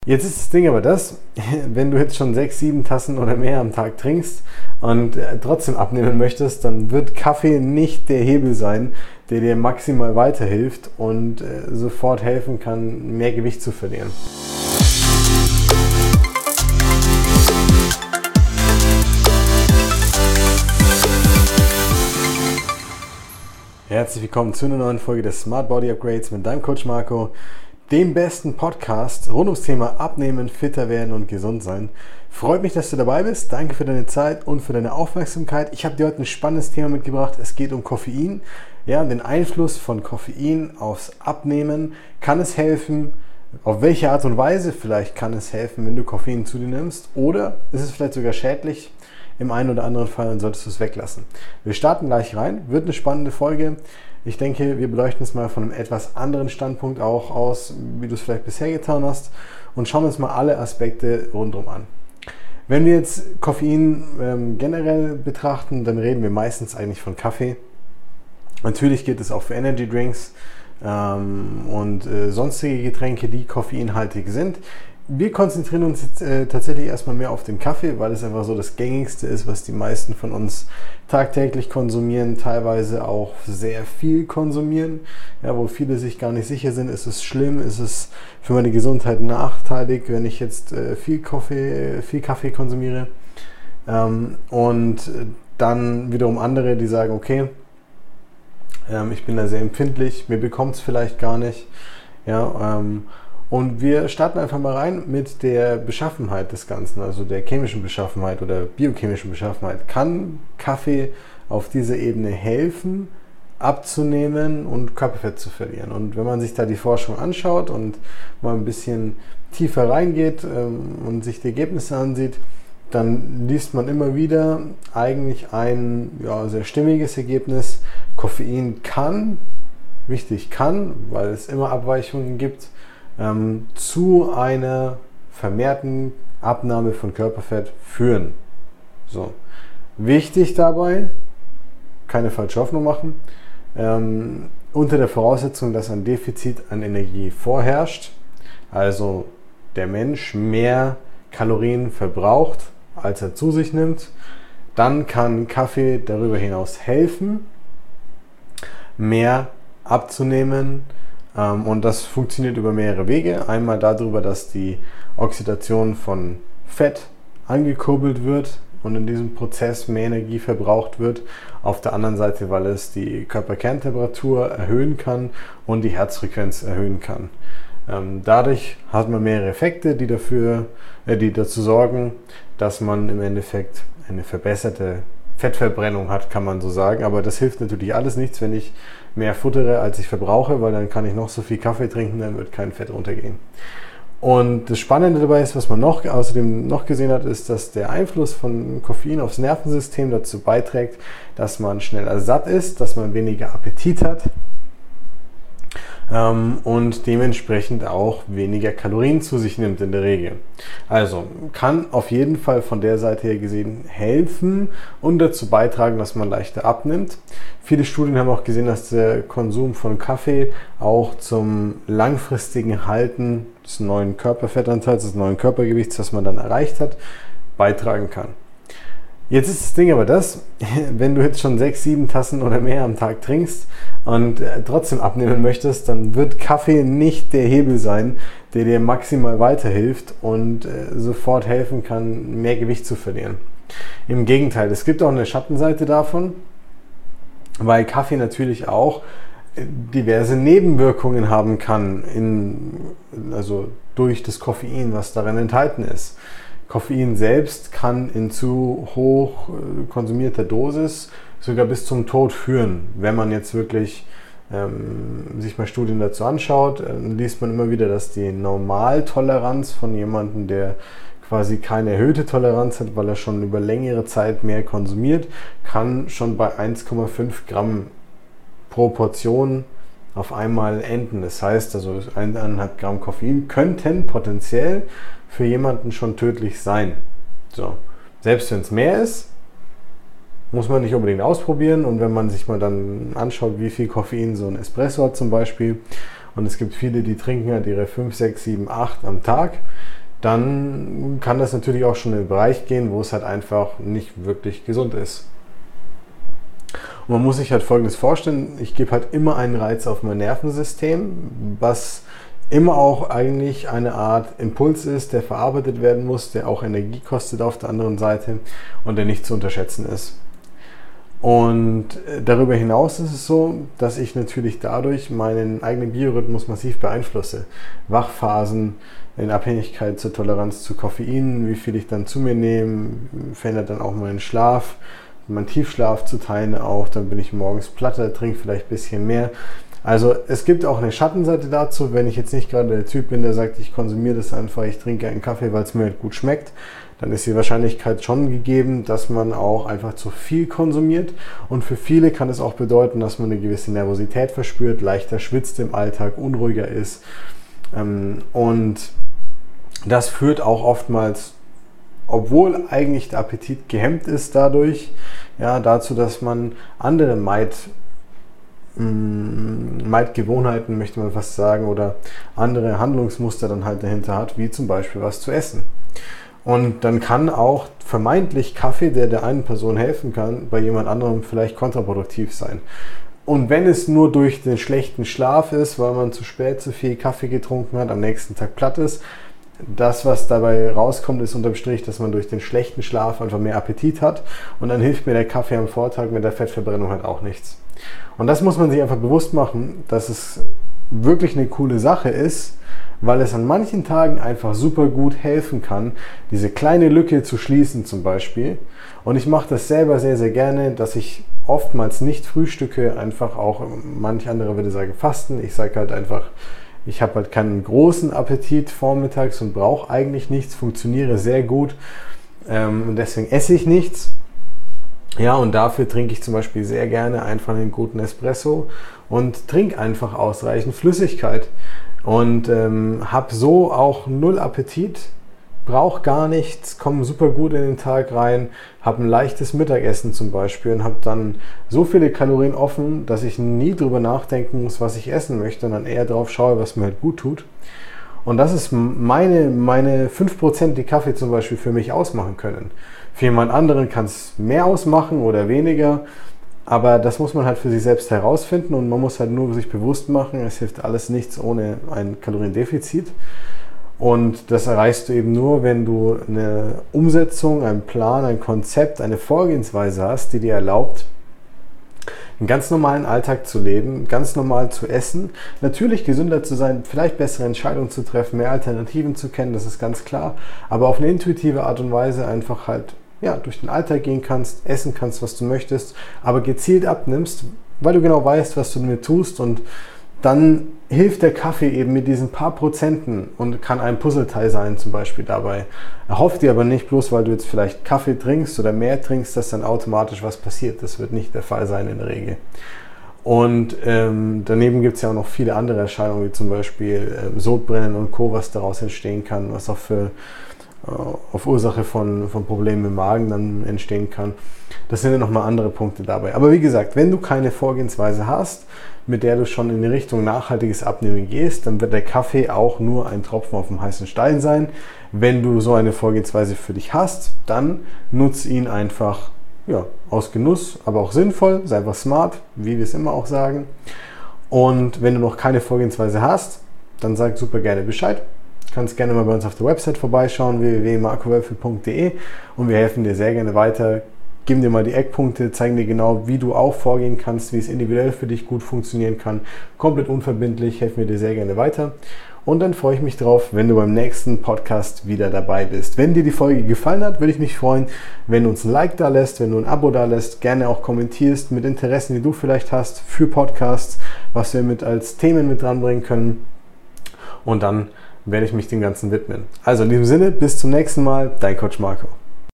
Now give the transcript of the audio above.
Jetzt ist das Ding aber das, wenn du jetzt schon 6, 7 Tassen oder mehr am Tag trinkst und trotzdem abnehmen möchtest, dann wird Kaffee nicht der Hebel sein, der dir maximal weiterhilft und sofort helfen kann, mehr Gewicht zu verlieren. Herzlich willkommen zu einer neuen Folge des Smart Body Upgrades mit deinem Coach Marco, dem besten Podcast rund ums Thema Abnehmen, fitter werden und gesund sein. Freut mich, dass du dabei bist. Danke für deine Zeit und für deine Aufmerksamkeit. Ich habe dir heute ein spannendes Thema mitgebracht. Es geht um Koffein. Ja, den Einfluss von Koffein aufs Abnehmen. Kann es helfen? Auf welche Art und Weise vielleicht kann es helfen, wenn du Koffein zu dir nimmst? Oder ist es vielleicht sogar schädlich? Im einen oder anderen Fall, dann solltest du es weglassen. Wir starten gleich rein. Wird eine spannende Folge. Ich denke, wir beleuchten es mal von einem etwas anderen Standpunkt auch aus, wie du es vielleicht bisher getan hast, und schauen uns mal alle Aspekte rundherum an. Wenn wir jetzt Koffein generell betrachten, dann reden wir meistens eigentlich von Kaffee. Natürlich geht es auch für Energy Drinks und sonstige Getränke, die koffeinhaltig sind. Wir konzentrieren uns jetzt tatsächlich erstmal mehr auf den Kaffee, weil es einfach so das Gängigste ist, was die meisten von uns tagtäglich konsumieren, teilweise auch sehr viel konsumieren, ja, wo viele sich gar nicht sicher sind, ist es schlimm, ist es für meine Gesundheit nachteilig, wenn ich jetzt viel Kaffee konsumiere. Und dann wiederum andere, die sagen, okay, ich bin da sehr empfindlich, mir bekommt es vielleicht gar nicht, ja, und wir starten einfach mal rein mit der Beschaffenheit des Ganzen, also der chemischen Beschaffenheit oder biochemischen Beschaffenheit. Kann Kaffee auf dieser Ebene helfen, abzunehmen und Körperfett zu verlieren? Und wenn man sich da die Forschung anschaut und mal ein bisschen tiefer reingeht und sich die Ergebnisse ansieht, dann liest man immer wieder eigentlich ein sehr stimmiges Ergebnis. Koffein kann, weil es immer Abweichungen gibt, zu einer vermehrten Abnahme von Körperfett führen. So. Wichtig dabei, keine falsche Hoffnung machen, unter der Voraussetzung, dass ein Defizit an Energie vorherrscht, also der Mensch mehr Kalorien verbraucht, als er zu sich nimmt, dann kann Kaffee darüber hinaus helfen, mehr abzunehmen. Und das funktioniert über mehrere Wege. Einmal darüber, dass die Oxidation von Fett angekurbelt wird und in diesem Prozess mehr Energie verbraucht wird. Auf der anderen Seite, weil es die Körperkerntemperatur erhöhen kann und die Herzfrequenz erhöhen kann. Dadurch hat man mehrere Effekte, die dazu sorgen, dass man im Endeffekt eine verbesserte Fettverbrennung hat, kann man so sagen, aber das hilft natürlich alles nichts, wenn ich mehr futtere, als ich verbrauche, weil dann kann ich noch so viel Kaffee trinken, dann wird kein Fett runtergehen. Und das Spannende dabei ist, was man außerdem noch gesehen hat, ist, dass der Einfluss von Koffein aufs Nervensystem dazu beiträgt, dass man schneller satt ist, dass man weniger Appetit hat und dementsprechend auch weniger Kalorien zu sich nimmt in der Regel. Also kann auf jeden Fall von der Seite her gesehen helfen und dazu beitragen, dass man leichter abnimmt. Viele Studien haben auch gesehen, dass der Konsum von Kaffee auch zum langfristigen Halten des neuen Körperfettanteils, des neuen Körpergewichts, das man dann erreicht hat, beitragen kann. Jetzt ist das Ding aber das, wenn du jetzt schon 6, 7 Tassen oder mehr am Tag trinkst und trotzdem abnehmen möchtest, dann wird Kaffee nicht der Hebel sein, der dir maximal weiterhilft und sofort helfen kann, mehr Gewicht zu verlieren. Im Gegenteil, es gibt auch eine Schattenseite davon, weil Kaffee natürlich auch diverse Nebenwirkungen haben kann, also durch das Koffein, was darin enthalten ist. Koffein selbst kann in zu hoch konsumierter Dosis sogar bis zum Tod führen. Wenn man jetzt wirklich sich mal Studien dazu anschaut, liest man immer wieder, dass die Normaltoleranz von jemandem, der quasi keine erhöhte Toleranz hat, weil er schon über längere Zeit mehr konsumiert, kann schon bei 1,5 Gramm pro Portion auf einmal enden. Das heißt, also 1,5 Gramm Koffein könnten potenziell für jemanden schon tödlich sein. So. Selbst wenn es mehr ist, muss man nicht unbedingt ausprobieren, und wenn man sich mal dann anschaut, wie viel Koffein so ein Espresso hat zum Beispiel, und es gibt viele, die trinken halt ihre 5, 6, 7, 8 am Tag, dann kann das natürlich auch schon in den Bereich gehen, wo es halt einfach nicht wirklich gesund ist. Und man muss sich halt Folgendes vorstellen, ich gebe halt immer einen Reiz auf mein Nervensystem, was immer auch eigentlich eine Art Impuls ist, der verarbeitet werden muss, der auch Energie kostet auf der anderen Seite und der nicht zu unterschätzen ist. Und darüber hinaus ist es so, dass ich natürlich dadurch meinen eigenen Biorhythmus massiv beeinflusse. Wachphasen in Abhängigkeit zur Toleranz zu Koffein, wie viel ich dann zu mir nehme, verändert dann auch meinen Schlaf, meinen Tiefschlaf zu teilen auch, dann bin ich morgens platter, trinke vielleicht ein bisschen mehr. Also es gibt auch eine Schattenseite dazu, wenn ich jetzt nicht gerade der Typ bin, der sagt, ich konsumiere das einfach, ich trinke einen Kaffee, weil es mir halt gut schmeckt, dann ist die Wahrscheinlichkeit schon gegeben, dass man auch einfach zu viel konsumiert. Und für viele kann es auch bedeuten, dass man eine gewisse Nervosität verspürt, leichter schwitzt im Alltag, unruhiger ist. Und das führt auch oftmals, obwohl eigentlich der Appetit gehemmt ist dadurch, ja, dazu, dass man andere Meidgewohnheiten, möchte man fast sagen, oder andere Handlungsmuster dann halt dahinter hat, wie zum Beispiel was zu essen. Und dann kann auch vermeintlich Kaffee, der einen Person helfen kann, bei jemand anderem vielleicht kontraproduktiv sein. Und wenn es nur durch den schlechten Schlaf ist, weil man zu spät zu viel Kaffee getrunken hat, am nächsten Tag platt ist, das, was dabei rauskommt, ist unterm Strich, dass man durch den schlechten Schlaf einfach mehr Appetit hat und dann hilft mir der Kaffee am Vortag mit der Fettverbrennung halt auch nichts. Und das muss man sich einfach bewusst machen, dass es wirklich eine coole Sache ist, weil es an manchen Tagen einfach super gut helfen kann, diese kleine Lücke zu schließen zum Beispiel. Und ich mache das selber sehr, sehr gerne, dass ich oftmals nicht frühstücke, einfach auch, manch andere würde sagen fasten. Ich sage halt einfach, ich habe halt keinen großen Appetit vormittags und brauche eigentlich nichts, funktioniere sehr gut und deswegen esse ich nichts. Ja, und dafür trinke ich zum Beispiel sehr gerne einfach einen guten Espresso und trinke einfach ausreichend Flüssigkeit. Und habe so auch null Appetit, brauche gar nichts, komme super gut in den Tag rein, habe ein leichtes Mittagessen zum Beispiel und habe dann so viele Kalorien offen, dass ich nie drüber nachdenken muss, was ich essen möchte und dann eher drauf schaue, was mir halt gut tut. Und das ist meine 5%, die Kaffee zum Beispiel für mich ausmachen können. Für jemand anderen kann es mehr ausmachen oder weniger. Aber das muss man halt für sich selbst herausfinden und man muss halt nur sich bewusst machen, es hilft alles nichts ohne ein Kaloriendefizit. Und das erreichst du eben nur, wenn du eine Umsetzung, einen Plan, ein Konzept, eine Vorgehensweise hast, die dir erlaubt, einen ganz normalen Alltag zu leben, ganz normal zu essen, natürlich gesünder zu sein, vielleicht bessere Entscheidungen zu treffen, mehr Alternativen zu kennen, das ist ganz klar, aber auf eine intuitive Art und Weise einfach halt durch den Alltag gehen kannst, essen kannst, was du möchtest, aber gezielt abnimmst, weil du genau weißt, was du damit tust und dann hilft der Kaffee eben mit diesen paar Prozenten und kann ein Puzzleteil sein zum Beispiel dabei. Erhoff dir aber nicht, bloß weil du jetzt vielleicht Kaffee trinkst oder mehr trinkst, dass dann automatisch was passiert. Das wird nicht der Fall sein in der Regel. Und daneben gibt es ja auch noch viele andere Erscheinungen, wie zum Beispiel Sodbrennen und Co., was daraus entstehen kann, was auch auf Ursache von Problemen im Magen dann entstehen kann. Das sind ja nochmal andere Punkte dabei. Aber wie gesagt, wenn du keine Vorgehensweise hast, mit der du schon in die Richtung nachhaltiges Abnehmen gehst, dann wird der Kaffee auch nur ein Tropfen auf dem heißen Stein sein. Wenn du so eine Vorgehensweise für dich hast, dann nutze ihn einfach aus Genuss, aber auch sinnvoll, sei einfach smart, wie wir es immer auch sagen. Und wenn du noch keine Vorgehensweise hast, dann sag super gerne Bescheid. Du kannst gerne mal bei uns auf der Website vorbeischauen, www.marcowölfel.de, und wir helfen dir sehr gerne weiter, geben dir mal die Eckpunkte, zeigen dir genau, wie du auch vorgehen kannst, wie es individuell für dich gut funktionieren kann. Komplett unverbindlich, helfen wir dir sehr gerne weiter. Und dann freue ich mich drauf, wenn du beim nächsten Podcast wieder dabei bist. Wenn dir die Folge gefallen hat, würde ich mich freuen, wenn du uns ein Like da lässt, wenn du ein Abo da lässt, gerne auch kommentierst mit Interessen, die du vielleicht hast für Podcasts, was wir als Themen mit dranbringen können. Und dann werde ich mich dem Ganzen widmen. Also in diesem Sinne, bis zum nächsten Mal, dein Coach Marco.